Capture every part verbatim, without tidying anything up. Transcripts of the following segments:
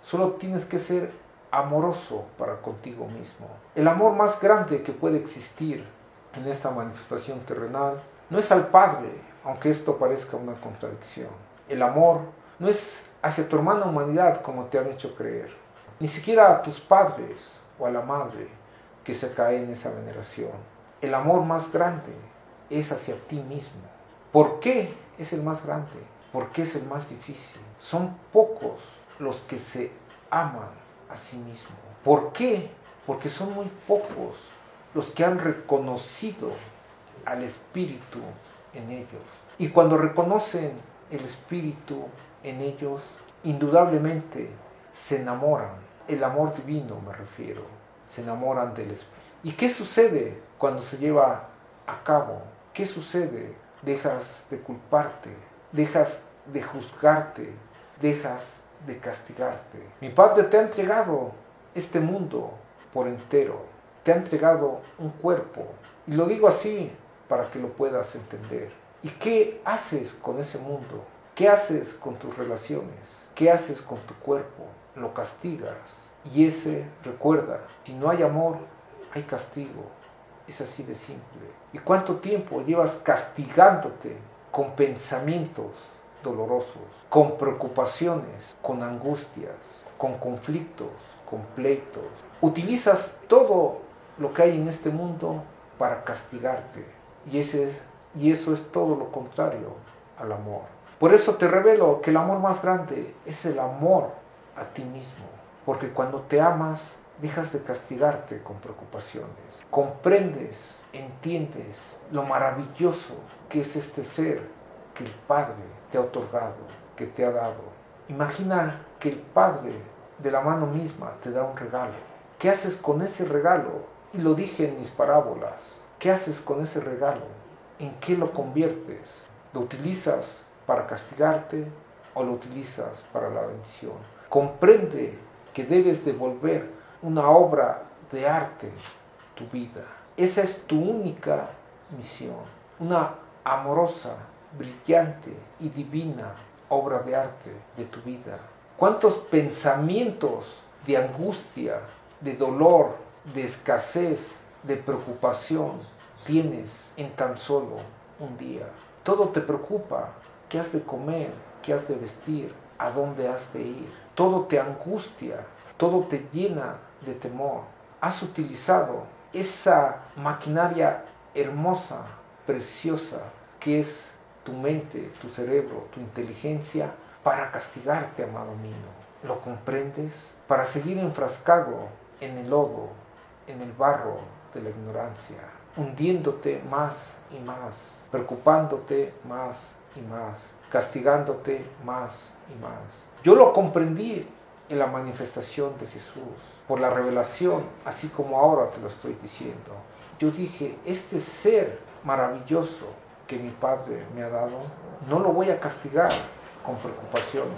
Solo tienes que ser amoroso para contigo mismo. El amor más grande que puede existir en esta manifestación terrenal no es al Padre, aunque esto parezca una contradicción. El amor no es hacia tu hermana humanidad como te han hecho creer, ni siquiera a tus padres o a la madre que se cae en esa veneración. El amor más grande es hacia ti mismo. ¿Por qué es el más grande? Porque es el más difícil. Son pocos los que se aman a sí mismos. ¿Por qué? Porque son muy pocos los que han reconocido al Espíritu en ellos. Y cuando reconocen el Espíritu en ellos, indudablemente se enamoran. El amor divino me refiero. Se enamoran del Espíritu. ¿Y qué sucede cuando se lleva a cabo? ¿Qué sucede? Dejas de culparte, dejas de juzgarte, dejas de castigarte. Mi Padre te ha entregado este mundo por entero, te ha entregado un cuerpo, y lo digo así para que lo puedas entender. ¿Y qué haces con ese mundo? ¿Qué haces con tus relaciones? ¿Qué haces con tu cuerpo? Lo castigas. Y ese, recuerda, si no hay amor, hay castigo. Es así de simple. ¿Y cuánto tiempo llevas castigándote con pensamientos dolorosos, con preocupaciones, con angustias, con conflictos, con pleitos? Utilizas todo lo que hay en este mundo para castigarte. Y, ese es, y eso es todo lo contrario al amor. Por eso te revelo que el amor más grande es el amor a ti mismo. Porque cuando te amas, dejas de castigarte con preocupaciones. Comprendes, entiendes lo maravilloso que es este ser que el Padre te ha otorgado, que te ha dado. Imagina que el Padre de la mano misma te da un regalo. ¿Qué haces con ese regalo? Y lo dije en mis parábolas. ¿Qué haces con ese regalo? ¿En qué lo conviertes? ¿Lo utilizas para castigarte o lo utilizas para la bendición? Comprende que debes devolver una obra de arte tu vida. Esa es tu única misión. Una amorosa, brillante y divina obra de arte de tu vida. ¿Cuántos pensamientos de angustia, de dolor, de escasez, de preocupación tienes en tan solo un día? Todo te preocupa. ¿Qué has de comer? ¿Qué has de vestir? ¿A dónde has de ir? Todo te angustia. Todo te llena de temor. Has utilizado esa maquinaria hermosa, preciosa, que es tu mente, tu cerebro, tu inteligencia, para castigarte, amado mío. ¿Lo comprendes? Para seguir enfrascado en el lodo, en el barro de la ignorancia, hundiéndote más y más, preocupándote más y más, castigándote más y más. Yo lo comprendí en la manifestación de Jesús, por la revelación, así como ahora te lo estoy diciendo. Yo dije, este ser maravilloso que mi Padre me ha dado, no lo voy a castigar con preocupaciones,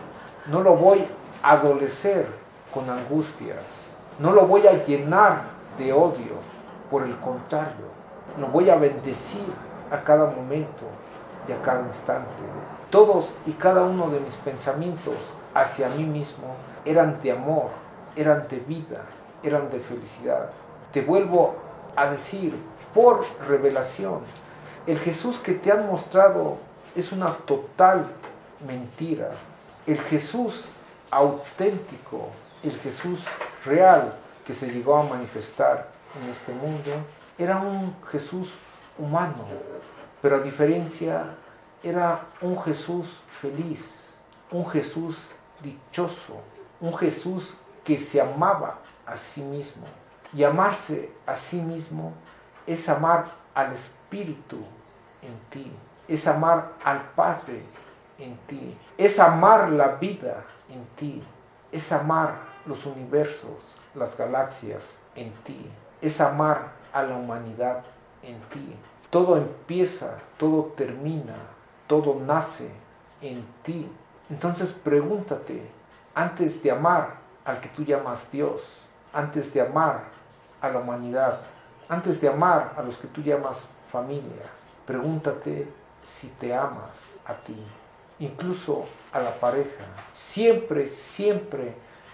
no lo voy a adolecer con angustias, no lo voy a llenar de odio, por el contrario, lo voy a bendecir a cada momento y a cada instante. Todos y cada uno de mis pensamientos hacia mí mismo eran de amor, eran de vida, eran de felicidad. Te vuelvo a decir, por revelación, el Jesús que te han mostrado es una total mentira. El Jesús auténtico, el Jesús real que se llegó a manifestar en este mundo, era un Jesús humano, pero a diferencia, era un Jesús feliz, un Jesús dichoso, un Jesús que se amaba a sí mismo. Y amarse a sí mismo es amar al Espíritu en ti, es amar al Padre en ti, es amar la vida en ti, es amar los universos, las galaxias en ti, es amar a la humanidad en ti. Todo empieza, todo termina, todo nace en ti. Entonces pregúntate, antes de amar al que tú llamas Dios, antes de amar a la humanidad, antes de amar a los que tú llamas familia, pregúntate si te amas a ti, incluso a la pareja. Siempre, siempre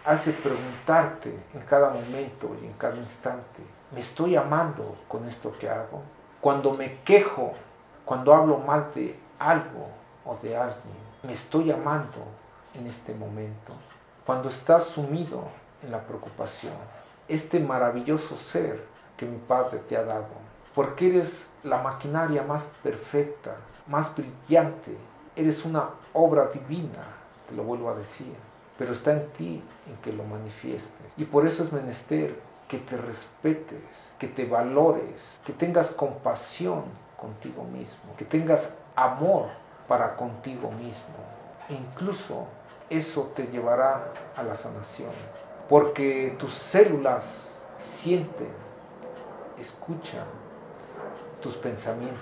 has de preguntarte en cada momento y en cada instante, ¿me estoy amando con esto que hago? Cuando me quejo, cuando hablo mal de algo o de alguien, ¿me estoy amando en este momento? Cuando estás sumido en la preocupación, este maravilloso ser que mi Padre te ha dado, porque eres la maquinaria más perfecta, más brillante, eres una obra divina, te lo vuelvo a decir, pero está en ti en que lo manifiestes. Y por eso es menester que te respetes, que te valores, que tengas compasión contigo mismo, que tengas amor para contigo mismo. E incluso eso te llevará a la sanación, porque tus células sienten, escuchan tus pensamientos.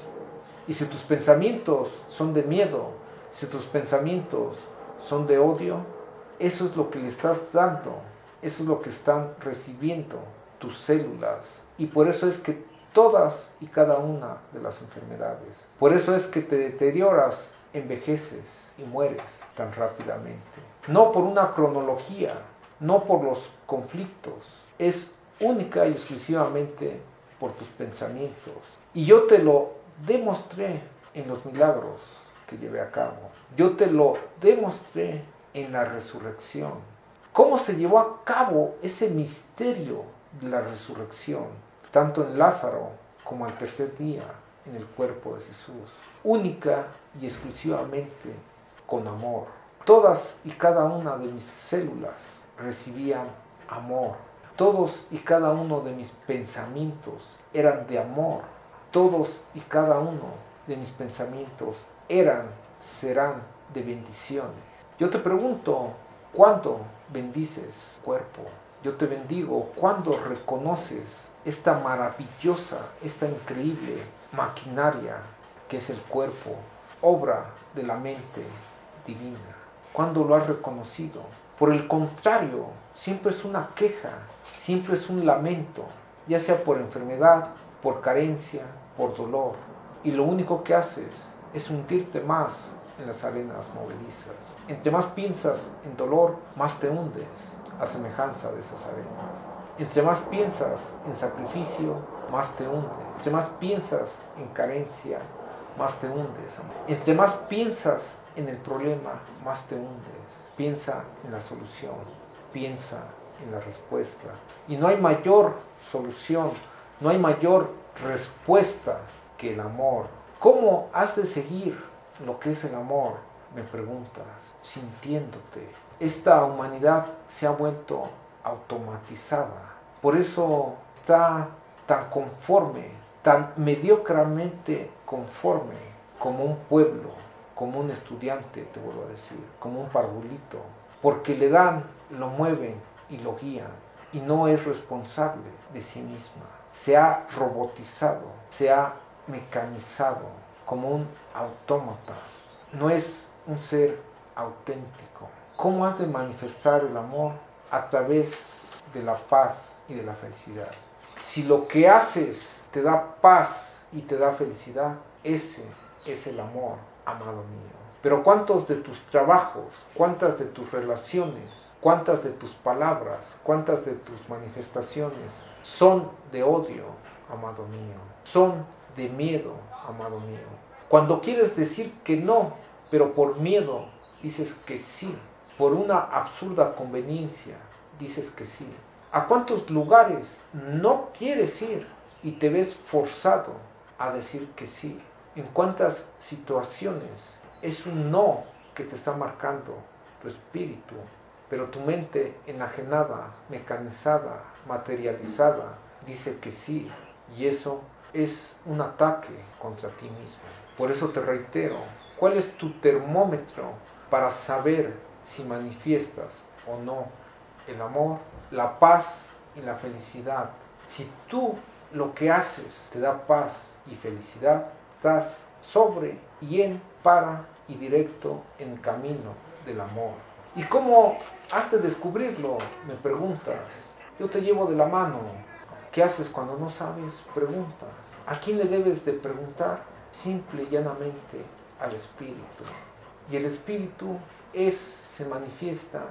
Y si tus pensamientos son de miedo, si tus pensamientos son de odio, eso es lo que le estás dando, eso es lo que están recibiendo tus células. Y por eso es que todas y cada una de las enfermedades, por eso es que te deterioras, envejeces y mueres tan rápidamente. No por una cronología, no por los conflictos, es única y exclusivamente por tus pensamientos. Y yo te lo demostré en los milagros que llevé a cabo. Yo te lo demostré en la resurrección. ¿Cómo se llevó a cabo ese misterio de la resurrección? Tanto en Lázaro como al tercer día en el cuerpo de Jesús. Única y exclusivamente con amor. Todas y cada una de mis células recibían amor. Todos y cada uno de mis pensamientos eran de amor. Todos y cada uno de mis pensamientos eran, serán de bendiciones. Yo te pregunto, ¿cuándo bendices cuerpo? Yo te bendigo, ¿cuándo reconoces esta maravillosa, esta increíble maquinaria que es el cuerpo, obra de la mente divina? ¿Cuándo lo has reconocido? Por el contrario, siempre es una queja, siempre es un lamento, ya sea por enfermedad, por carencia, por dolor. Y lo único que haces es hundirte más en las arenas movedizas. Entre más piensas en dolor, más te hundes a semejanza de esas arenas. Entre más piensas en sacrificio, más te hundes. Entre más piensas en carencia, más te hundes. Entre más piensas en el problema, más te hundes. Piensa en la solución, piensa en la respuesta. Y no hay mayor solución, no hay mayor respuesta que el amor. ¿Cómo has de seguir lo que es el amor? Me preguntas, sintiéndote. Esta humanidad se ha vuelto automatizada. Por eso está tan conforme, tan mediocremente conforme como un pueblo, como un estudiante, te vuelvo a decir, como un parvulito, porque le dan, lo mueven y lo guían, y no es responsable de sí misma. Se ha robotizado, se ha mecanizado como un autómata. No es un ser auténtico. ¿Cómo has de manifestar el amor? A través de la paz y de la felicidad. Si lo que haces te da paz y te da felicidad, ese es el amor, amado mío. Pero ¿cuántos de tus trabajos, cuántas de tus relaciones, cuántas de tus palabras, cuántas de tus manifestaciones son de odio, amado mío? Son de miedo, amado mío. Cuando quieres decir que no, pero por miedo dices que sí, por una absurda conveniencia dices que sí. ¿A cuántos lugares no quieres ir y te ves forzado a decir que sí? ¿En cuántas situaciones es un no que te está marcando tu espíritu, pero tu mente enajenada, mecanizada, materializada, dice que sí? Y eso es un ataque contra ti mismo. Por eso te reitero, ¿cuál es tu termómetro para saber si manifiestas o no el amor, la paz y la felicidad? Si tú lo que haces te da paz y felicidad, estás sobre y en, para y directo en camino del amor. ¿Y cómo has de descubrirlo? Me preguntas. Yo te llevo de la mano. ¿Qué haces cuando no sabes? Preguntas. ¿A quién le debes de preguntar? Simple y llanamente al Espíritu. Y el Espíritu es, se manifiesta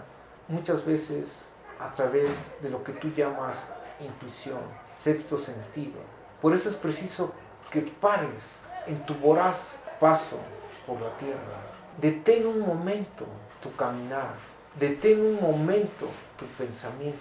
muchas veces a través de lo que tú llamas intuición, sexto sentido. Por eso es preciso que pares en tu voraz paso por la tierra. Detén un momento tu caminar, detén un momento tu pensamiento.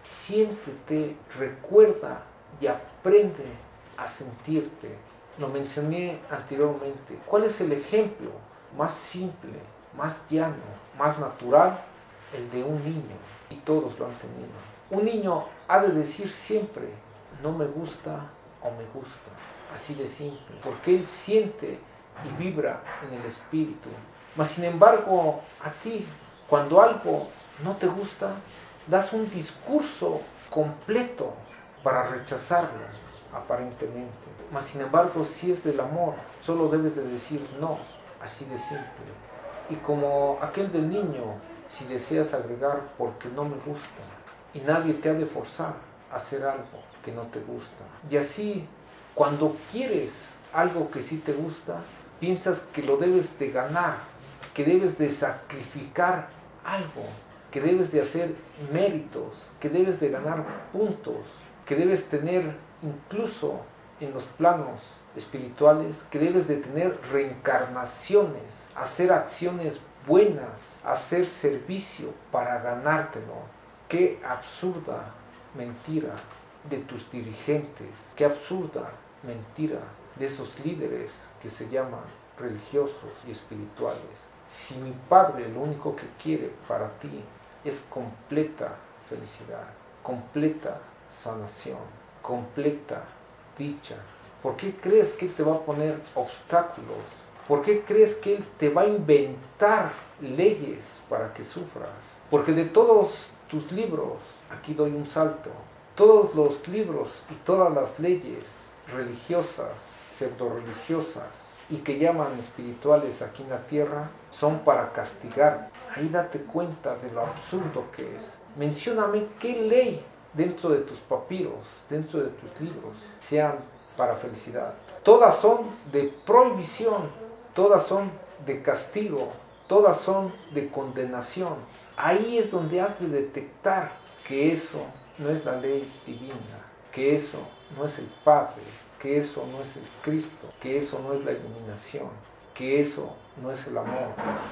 Siéntete, recuerda y aprende a sentirte. Lo mencioné anteriormente. ¿Cuál es el ejemplo más simple, más llano, más natural? El de un niño. Y todos lo han tenido. Un niño ha de decir siempre, no me gusta o me gusta. Así de simple. Porque él siente y vibra en el espíritu. Mas sin embargo, a ti, cuando algo no te gusta, das un discurso completo para rechazarlo, aparentemente. Mas sin embargo, si es del amor, solo debes de decir no, así de simple. Y como aquel del niño, si deseas agregar porque no me gusta, y nadie te ha de forzar a hacer algo que no te gusta. Y así, cuando quieres algo que sí te gusta, piensas que lo debes de ganar, que debes de sacrificar algo, que debes de hacer méritos, que debes de ganar puntos, que debes tener incluso en los planos espirituales, que debes de tener reencarnaciones, hacer acciones buenas, hacer servicio para ganártelo. Qué absurda mentira de tus dirigentes, qué absurda mentira de esos líderes que se llaman religiosos y espirituales. Si mi Padre lo único que quiere para ti es completa felicidad, completa sanación, completa dicha, ¿por qué crees que Él te va a poner obstáculos? ¿Por qué crees que Él te va a inventar leyes para que sufras? Porque de todos tus libros, aquí doy un salto, todos los libros y todas las leyes religiosas, pseudo-religiosas y que llaman espirituales aquí en la tierra, son para castigar. Ahí date cuenta de lo absurdo que es. Mencióname qué ley dentro de tus papiros, dentro de tus libros, sean para felicidad. Todas son de prohibición, todas son de castigo, todas son de condenación. Ahí es donde has de detectar que eso no es la ley divina, que eso no es el Padre, que eso no es el Cristo, que eso no es la iluminación, que eso no es el amor.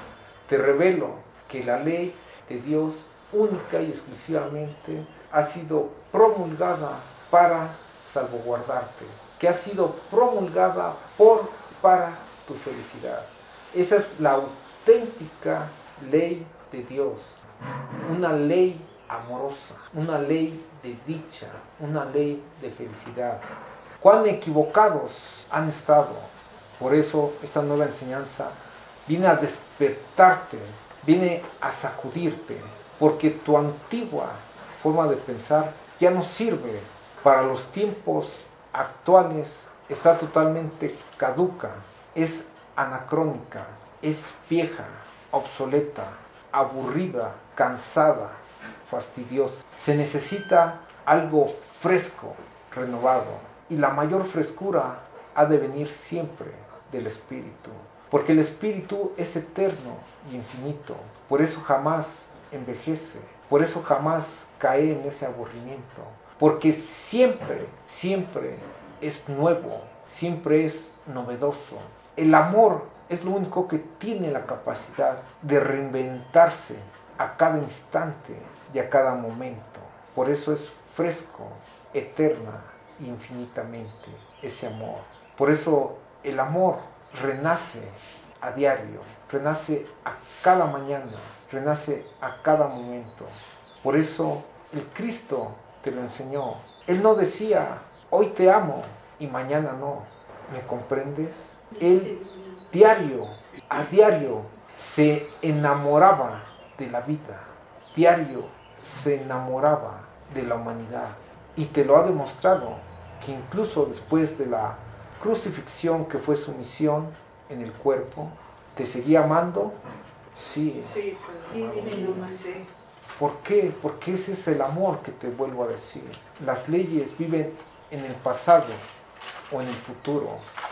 Te revelo que la ley de Dios única y exclusivamente ha sido promulgada para salvaguardarte, que ha sido promulgada por para tu felicidad. Esa es la auténtica ley de Dios, una ley amorosa, una ley de dicha, una ley de felicidad. Cuán equivocados han estado. Por eso esta nueva enseñanza viene a despertarte, viene a sacudirte, porque tu antigua forma de pensar ya no sirve para los tiempos actuales, está totalmente caduca, es anacrónica, es vieja, obsoleta, aburrida, cansada, fastidiosa. Se necesita algo fresco, renovado, y la mayor frescura ha de venir siempre del Espíritu, porque el Espíritu es eterno y infinito, por eso jamás envejece, por eso jamás cae en ese aburrimiento, porque siempre, siempre es nuevo, siempre es novedoso. El amor es lo único que tiene la capacidad de reinventarse a cada instante y a cada momento. Por eso es fresco, eterna, infinitamente ese amor. Por eso el amor renace a diario, renace a cada mañana, renace a cada momento. Por eso el Cristo te lo enseñó. Él no decía, hoy te amo y mañana no. ¿Me comprendes? Él diario, a diario, se enamoraba de la vida. Diario se enamoraba de la humanidad. Y te lo ha demostrado, que incluso después de la crucifixión, que fue su misión en el cuerpo, ¿te seguía amando? Sí. Sí, pues sí, dime nomás. ¿Por qué? Porque ese es el amor que te vuelvo a decir. Las leyes viven en el pasado o en el futuro.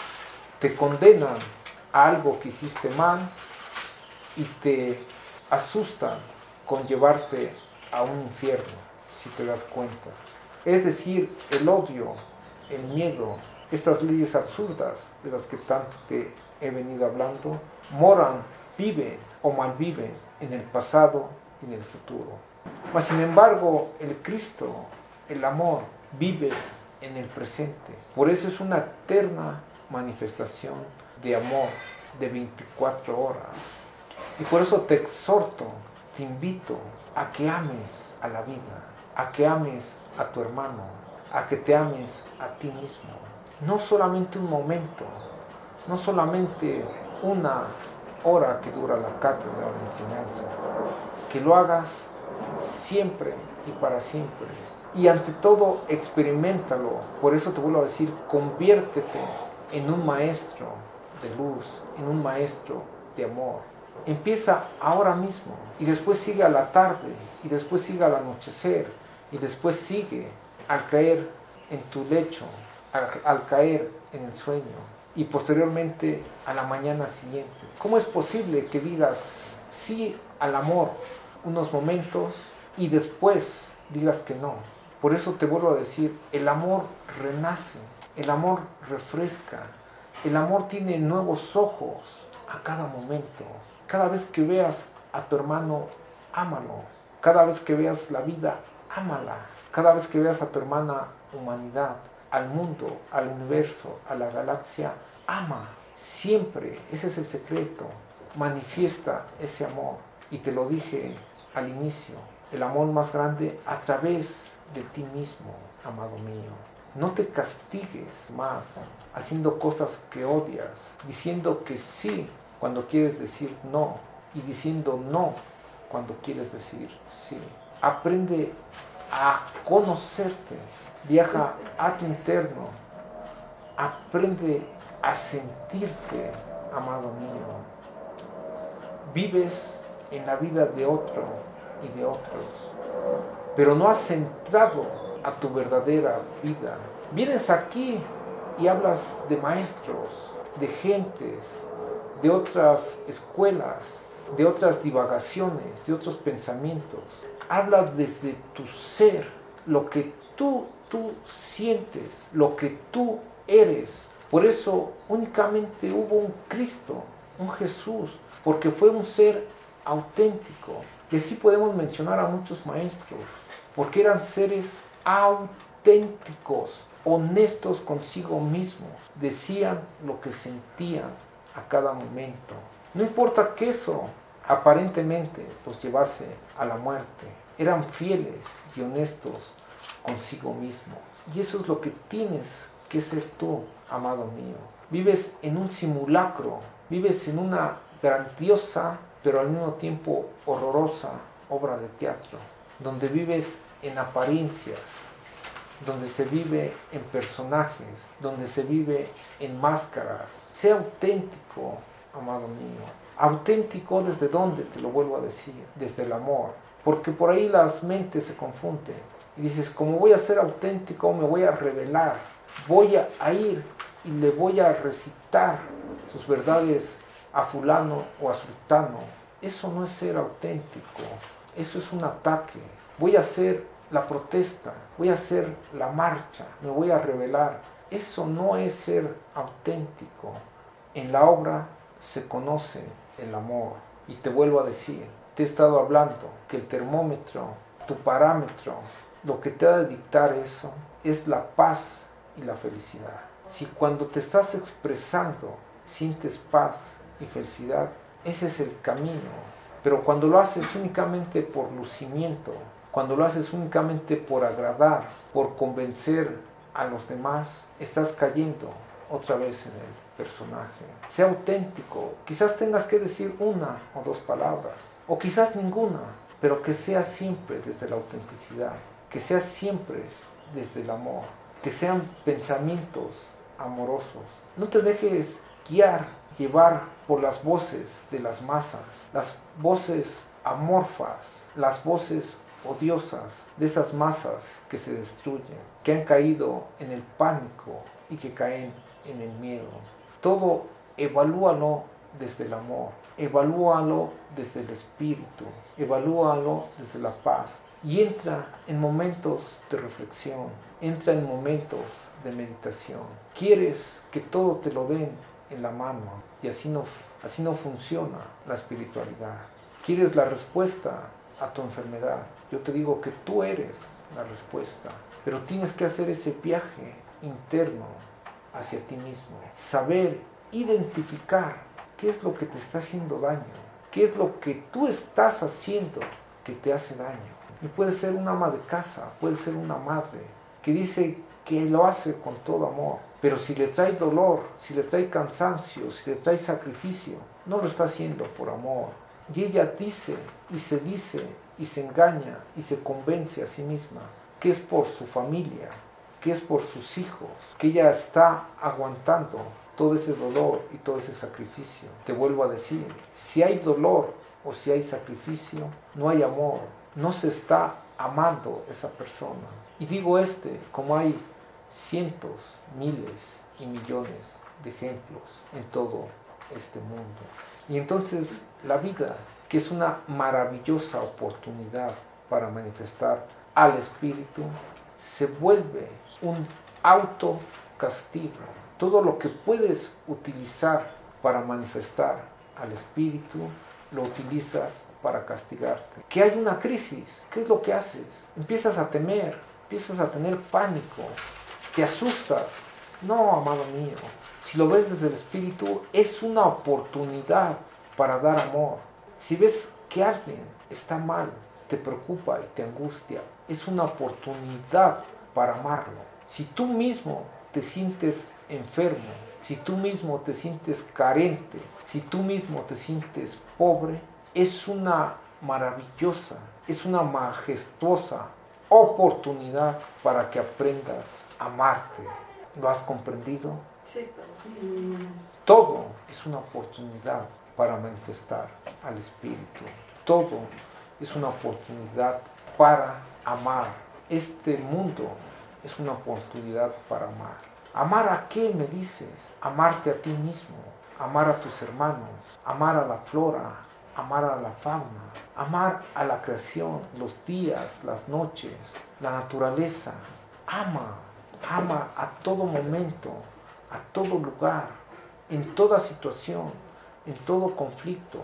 Te condenan a algo que hiciste mal y te asustan conllevarte a un infierno, si te das cuenta. Es decir, el odio, el miedo, estas leyes absurdas de las que tanto te he venido hablando, moran, viven o malviven en el pasado y en el futuro. Mas sin embargo, el Cristo, el amor, vive en el presente. Por eso es una eterna manifestación de amor de veinticuatro horas. Y por eso te exhorto, te invito a que ames a la vida, a que ames a tu hermano, a que te ames a ti mismo. No solamente un momento, no solamente una hora que dura la cátedra o la enseñanza, que lo hagas siempre y para siempre. Y ante todo, experiméntalo. Por eso te vuelvo a decir, conviértete en un maestro de luz, en un maestro de amor. Empieza ahora mismo y después sigue a la tarde y después sigue al anochecer y después sigue al caer en tu lecho, al, al caer en el sueño y posteriormente a la mañana siguiente. ¿Cómo es posible que digas sí al amor unos momentos y después digas que no? Por eso te vuelvo a decir, el amor renace, el amor refresca, el amor tiene nuevos ojos a cada momento. Cada vez que veas a tu hermano, ámalo. Cada vez que veas la vida, ámala. Cada vez que veas a tu hermana humanidad, al mundo, al universo, a la galaxia, ama. Siempre, ese es el secreto. Manifiesta ese amor. Y te lo dije al inicio, el amor más grande a través de ti mismo, amado mío. No te castigues más haciendo cosas que odias, diciendo que sí cuando quieres decir no y diciendo no cuando quieres decir sí. Aprende a conocerte, viaja a tu interno, aprende a sentirte, amado mío. Vives en la vida de otro y de otros, pero no has entrado a tu verdadera vida. Vienes aquí y hablas de maestros, de gentes, de otras escuelas, de otras divagaciones, de otros pensamientos. Habla desde tu ser, lo que tú, tú sientes, lo que tú eres. Por eso únicamente hubo un Cristo, un Jesús, porque fue un ser auténtico. Y así podemos mencionar a muchos maestros, porque eran seres auténticos, honestos consigo mismos, decían lo que sentían a cada momento. No importa que eso aparentemente los llevase a la muerte, eran fieles y honestos consigo mismos. Y eso es lo que tienes que ser tú, amado mío. Vives en un simulacro, vives en una grandiosa, pero al mismo tiempo horrorosa obra de teatro, donde vives en apariencias, donde se vive en personajes, donde se vive en máscaras. Sea auténtico, amado mío. Auténtico ¿desde dónde? Te lo vuelvo a decir, desde el amor. Porque por ahí las mentes se confunden. Y dices, como voy a ser auténtico, me voy a revelar. Voy a ir y le voy a recitar sus verdades a fulano o a sultano. Eso no es ser auténtico. Eso es un ataque. Voy a hacer la protesta, voy a hacer la marcha, me voy a revelar. Eso no es ser auténtico. En la obra se conoce el amor. Y te vuelvo a decir, te he estado hablando que el termómetro, tu parámetro, lo que te ha de dictar eso es la paz y la felicidad. Si cuando te estás expresando sientes paz y felicidad, ese es el camino. Pero cuando lo haces únicamente por lucimiento, cuando lo haces únicamente por agradar, por convencer a los demás, estás cayendo otra vez en el personaje. Sea auténtico. Quizás tengas que decir una o dos palabras, o quizás ninguna, pero que sea siempre desde la autenticidad, que sea siempre desde el amor, que sean pensamientos amorosos. No te dejes guiar, llevar por las voces de las masas, las voces amorfas, las voces odiosas de esas masas que se destruyen, que han caído en el pánico y que caen en el miedo. Todo evalúalo desde el amor, evalúalo desde el espíritu, evalúalo desde la paz y entra en momentos de reflexión, entra en momentos de meditación. Quieres que todo te lo den en la mano y así no, así no funciona la espiritualidad. Quieres la respuesta a tu enfermedad. Yo te digo que tú eres la respuesta, pero tienes que hacer ese viaje interno hacia ti mismo, saber identificar qué es lo que te está haciendo daño, qué es lo que tú estás haciendo que te hace daño. Y puede ser una ama de casa, puede ser una madre que dice que lo hace con todo amor, pero si le trae dolor, si le trae cansancio, si le trae sacrificio, no lo está haciendo por amor. Y ella dice y se dice y se engaña y se convence a sí misma que es por su familia, que es por sus hijos, que ella está aguantando todo ese dolor y todo ese sacrificio. Te vuelvo a decir, si hay dolor o si hay sacrificio, no hay amor, no se está amando esa persona. Y digo este, como hay cientos, miles y millones de ejemplos en todo este mundo. Y entonces la vida, que es una maravillosa oportunidad para manifestar al espíritu, se vuelve un autocastigo. Todo lo que puedes utilizar para manifestar al espíritu, lo utilizas para castigarte. Que hay una crisis, ¿qué es lo que haces? Empiezas a temer, empiezas a tener pánico, te asustas. No, amado mío, si lo ves desde el espíritu, es una oportunidad para dar amor. Si ves que alguien está mal, te preocupa y te angustia, es una oportunidad para amarlo. Si tú mismo te sientes enfermo, si tú mismo te sientes carente, si tú mismo te sientes pobre, es una maravillosa, es una majestuosa oportunidad para que aprendas a amarte. ¿Lo has comprendido? Sí, pero... Todo es una oportunidad para manifestar al espíritu. Todo es una oportunidad para amar. Este mundo es una oportunidad para amar. ¿Amar a qué me dices? Amarte a ti mismo, amar a tus hermanos, amar a la flora, amar a la fauna, amar a la creación, los días, las noches, la naturaleza. Ama, ama a todo momento, a todo lugar, en toda situación, en todo conflicto.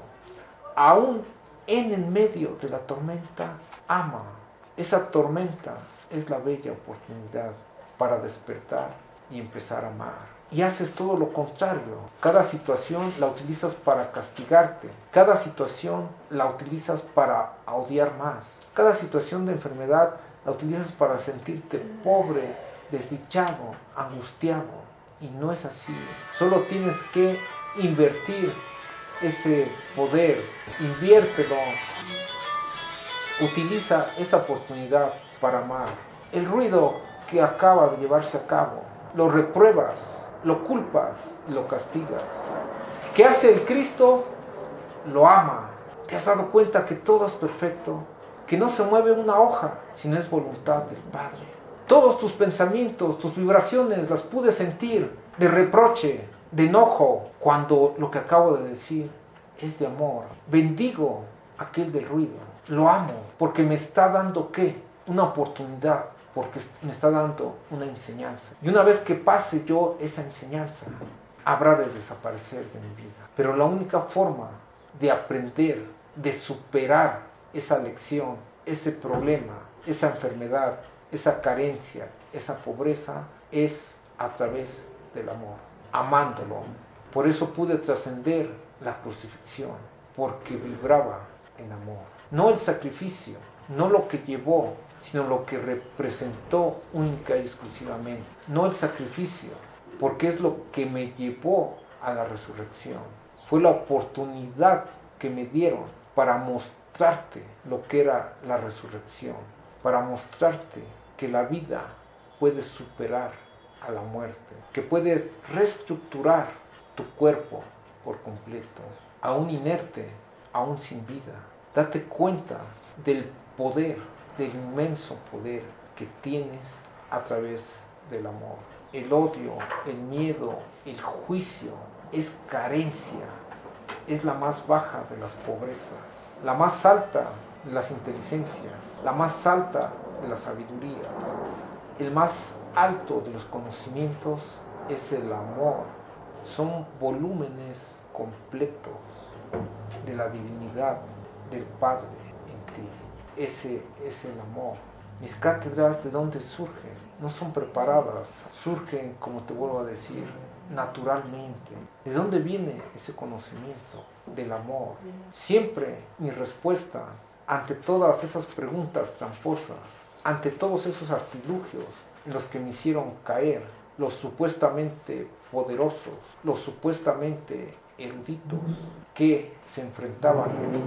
Aún en el medio de la tormenta, ama. Esa tormenta es la bella oportunidad para despertar y empezar a amar. Y haces todo lo contrario. Cada situación la utilizas para castigarte. Cada situación la utilizas para odiar más. Cada situación de enfermedad la utilizas para sentirte pobre, desdichado, angustiado. Y no es así. Solo tienes que invertir ese poder. Inviértelo. Utiliza esa oportunidad para amar. El ruido que acaba de llevarse a cabo, lo repruebas, lo culpas y lo castigas. ¿Qué hace el Cristo? Lo ama. ¿Te has dado cuenta que todo es perfecto? Que no se mueve una hoja, sino es voluntad del Padre. Todos tus pensamientos, tus vibraciones las pude sentir de reproche, de enojo, cuando lo que acabo de decir es de amor. Bendigo aquel del ruido. Lo amo porque me está dando ¿qué? Una oportunidad, porque me está dando una enseñanza. Y una vez que pase yo esa enseñanza, habrá de desaparecer de mi vida. Pero la única forma de aprender, de superar esa lección, ese problema, esa enfermedad, esa carencia, esa pobreza, es a través del amor, amándolo. Por eso pude trascender la crucifixión, porque vibraba en amor. No el sacrificio, no lo que llevó, sino lo que representó única y exclusivamente. No el sacrificio, porque es lo que me llevó a la resurrección. Fue la oportunidad que me dieron para mostrarte lo que era la resurrección, para mostrarte que la vida puede superar a la muerte, que puedes reestructurar tu cuerpo por completo, aún inerte, aún sin vida. Date cuenta del poder, del inmenso poder que tienes a través del amor. El odio, el miedo, el juicio es carencia, es la más baja de las pobrezas, la más alta de las inteligencias, la más alta de las sabidurías, el más alto de los conocimientos es el amor. Son volúmenes completos de la divinidad del Padre en ti. Ese es el amor. Mis cátedras, ¿de dónde surgen? No son preparadas, surgen, como te vuelvo a decir, naturalmente. ¿De dónde viene ese conocimiento del amor? Siempre mi respuesta ante todas esas preguntas tramposas, ante todos esos artilugios en los que me hicieron caer los supuestamente poderosos, los supuestamente eruditos que se enfrentaban a mí.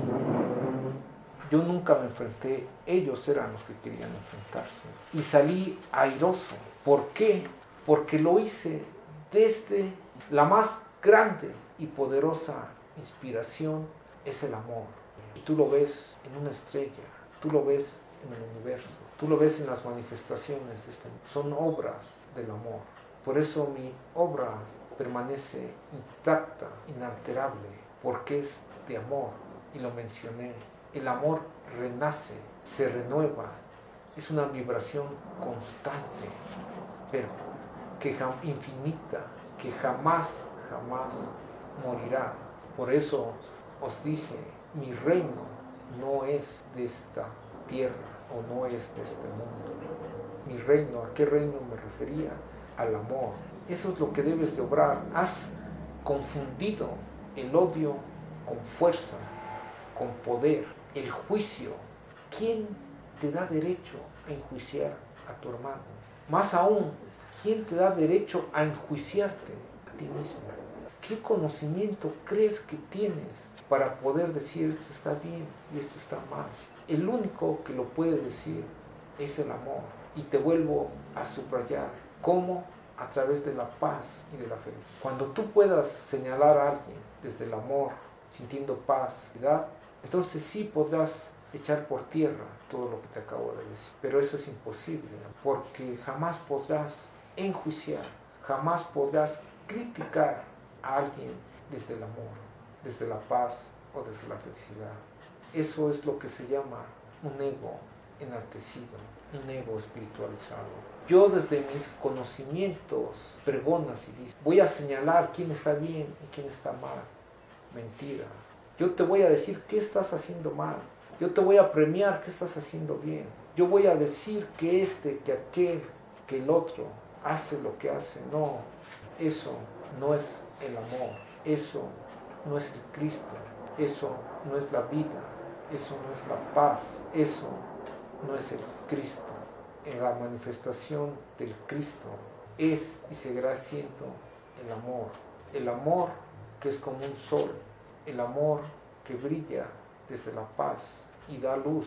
Yo nunca me enfrenté, ellos eran los que querían enfrentarse. Y salí airoso. ¿Por qué? Porque lo hice desde la más grande y poderosa inspiración, es el amor. Y tú lo ves en una estrella, tú lo ves en el universo, tú lo ves en las manifestaciones de este mundo. Son obras del amor. Por eso mi obra permanece intacta, inalterable, porque es de amor. Y lo mencioné. El amor renace, se renueva, es una vibración constante, pero que jam- infinita, que jamás, jamás morirá. Por eso os dije, mi reino no es de esta tierra o no es de este mundo. Mi reino, ¿a qué reino me refería? Al amor. Eso es lo que debes de obrar. Has confundido el odio con fuerza, con poder. El juicio, ¿quién te da derecho a enjuiciar a tu hermano? Más aún, ¿quién te da derecho a enjuiciarte a ti mismo? ¿Qué conocimiento crees que tienes para poder decir esto está bien y esto está mal? El único que lo puede decir es el amor. Y te vuelvo a subrayar, ¿cómo? A través de la paz y de la felicidad. Cuando tú puedas señalar a alguien desde el amor, sintiendo paz, felicidad, entonces sí podrás echar por tierra todo lo que te acabo de decir. Pero eso es imposible, porque jamás podrás enjuiciar, jamás podrás criticar a alguien desde el amor, desde la paz o desde la felicidad. Eso es lo que se llama un ego enaltecido, un ego espiritualizado. Yo desde mis conocimientos pregonas y dices, voy a señalar quién está bien y quién está mal. Mentira. Yo te voy a decir qué estás haciendo mal. Yo te voy a premiar qué estás haciendo bien. Yo voy a decir que este, que aquel, que el otro hace lo que hace. No, eso no es el amor. Eso no es el Cristo. Eso no es la vida. Eso no es la paz. Eso no es el Cristo. En la manifestación del Cristo es y seguirá siendo el amor. El amor que es como un sol. El amor que brilla desde la paz y da luz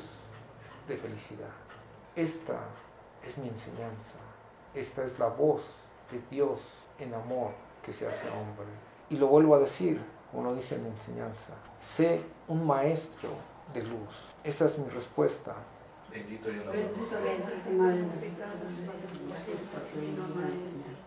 de felicidad. Esta es mi enseñanza. Esta es la voz de Dios en amor que se hace hombre. Y lo vuelvo a decir, como lo dije en mi enseñanza. Sé un maestro de luz. Esa es mi respuesta. Bendito y alabado. Bendito, bendito, bendito, bendito, bendito, bendito, bendito, bendito, bendito,